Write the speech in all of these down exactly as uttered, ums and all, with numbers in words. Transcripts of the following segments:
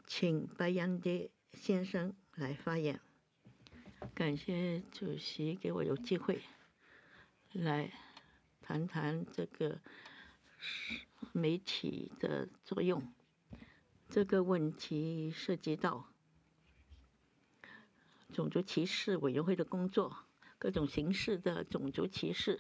请白杨迪先生来发言。感谢主席给我有机会来谈谈这个媒体的作用。这个问题涉及到种族歧视委员会的工作，各种形式的种族歧视。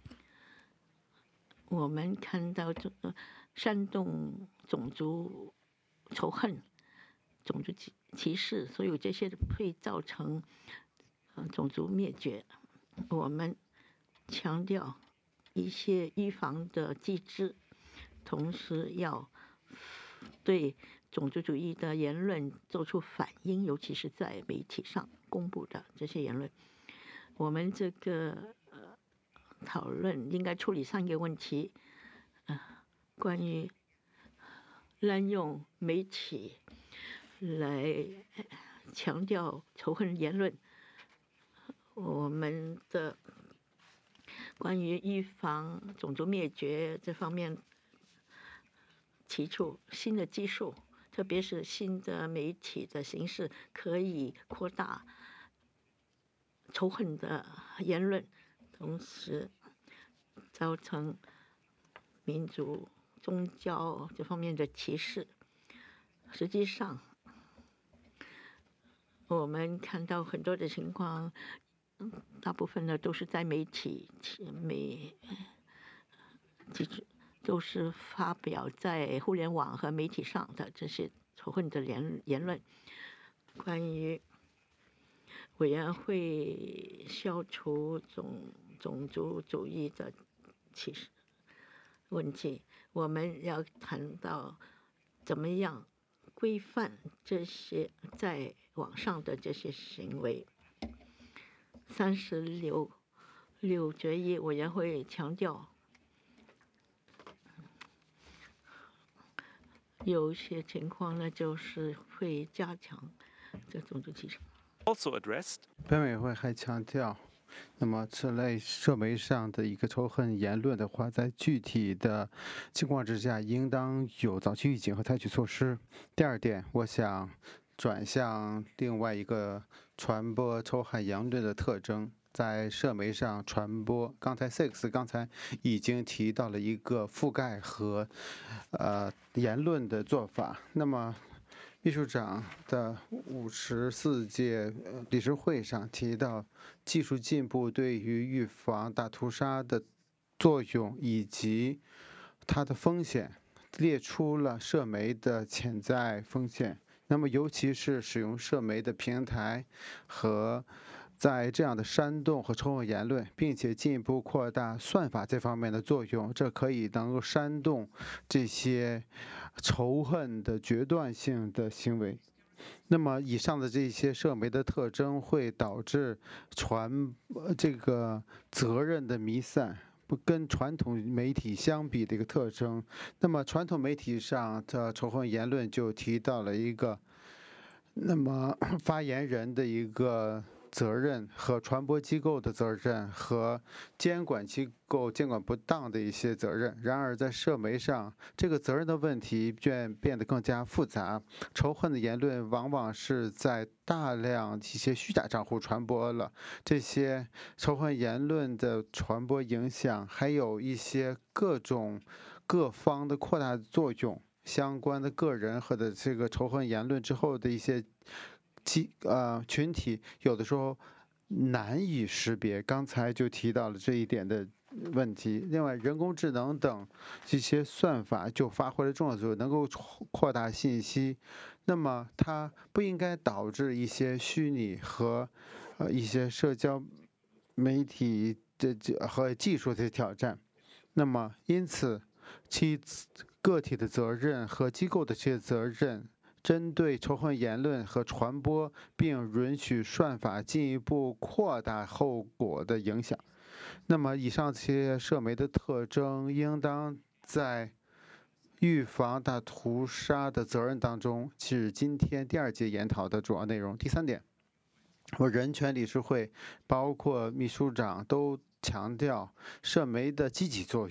我们看到这个煽动种族仇恨、种族歧视，所有这些会造成呃种族灭绝。我们强调一些预防的机制，同时要对种族主义的言论做出反应，尤其是在媒体上公布的这些言论。我们这个呃讨论应该处理三个问题，呃，关于滥用媒体来强调仇恨言论，我们的关于预防种族灭绝这方面提出新的技术，特别是新的媒体的形式可以扩大仇恨的言论，同时造成民族、宗教这方面的歧视。实际上，我们看到很多的情况，大部分呢都是在媒体媒都是发表在互联网和媒体上的这些仇恨的言言论。关于委员会消除种种族主义的歧视问题，我们要谈到怎么样规范这些在网上的这些行为。三十六六决议委员会强调，有一些情况呢，就是会加强这种族歧视。 Also addressed， 本委会还强调，那么此类社媒上的一个仇恨言论的话，在具体的情况之下，应当有早期预警和采取措施。第二点，我想转向另外一个传播仇恨言论的特征。在社媒上传播，刚才 Six 刚才已经提到了一个覆盖和呃言论的做法。那么秘书长的五十四届理事会上提到，技术进步对于预防大屠杀的作用以及它的风险，列出了社媒的潜在风险。那么尤其是使用社媒的平台和在这样的煽动和仇恨言论，并且进一步扩大算法这方面的作用，这可以能够煽动这些仇恨的决断性的行为。那么以上的这些社媒的特征会导致传这个责任的弥散，不跟传统媒体相比的一个特征。那么传统媒体上的仇恨言论就提到了一个，那么发言人的一个责任和传播机构的责任和监管机构监管不当的一些责任。然而在社媒上，这个责任的问题便变得更加复杂。仇恨的言论往往是在大量一些虚假账户传播了，这些仇恨言论的传播影响还有一些各种各方的扩大作用，相关的个人和的这个仇恨言论之后的一些集呃群体，有的时候难以识别。刚才就提到了这一点的问题。另外，人工智能等这些算法就发挥了重要作用，能够扩大信息。那么它不应该导致一些虚拟和呃一些社交媒体的和技术的挑战。那么因此，其个体的责任和机构的这些责任，针对仇恨言论和传播，并允许算法进一步扩大后果的影响。那么以上这些社媒的特征，应当在预防大屠杀的责任当中，是今天第二节研讨的主要内容。第三点，我人权理事会包括秘书长都强调社媒的积极作用。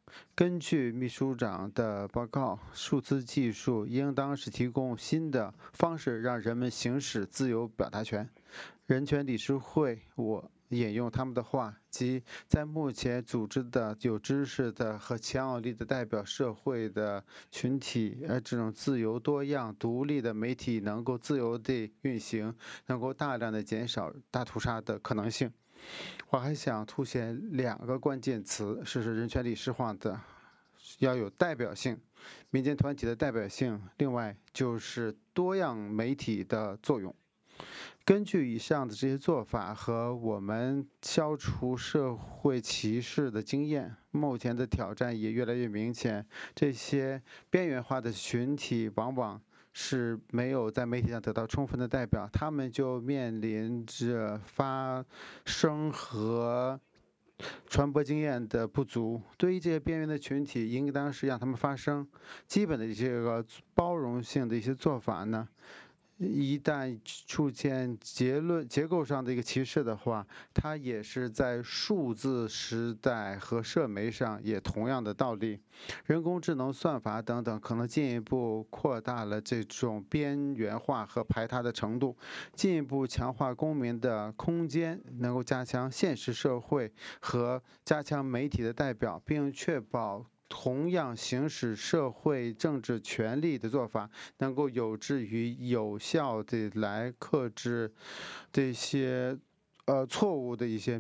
根据秘书长的报告，数字技术应当是提供新的方式，让人们行使自由表达权。人权理事会，我引用他们的话，即在目前组织的有知识的和强有力的代表社会的群体，而这种自由、多样、独立的媒体能够自由地运行，能够大量的减少大屠杀的可能性。我还想凸显两个关键词，是人权理事会的要有代表性，民间团体的代表性，另外就是多样媒体的作用。根据以上的这些做法和我们消除社会歧视的经验，目前的挑战也越来越明显。这些边缘化的群体往往是没有在媒体上得到充分的代表，他们就面临着发声和传播经验的不足。对于这些边缘的群体，应当是让他们发声。基本的这个包容性的一些做法呢，一旦出现结论结构上的一个歧视的话，它也是在数字时代和社媒上也同样的道理。人工智能、算法等等可能进一步扩大了这种边缘化和排他的程度，进一步强化公民的空间，能够加强现实社会和加强媒体的代表，并确保同样行使社会政治权利的做法能够有志于有效地来克制这些呃错误的一些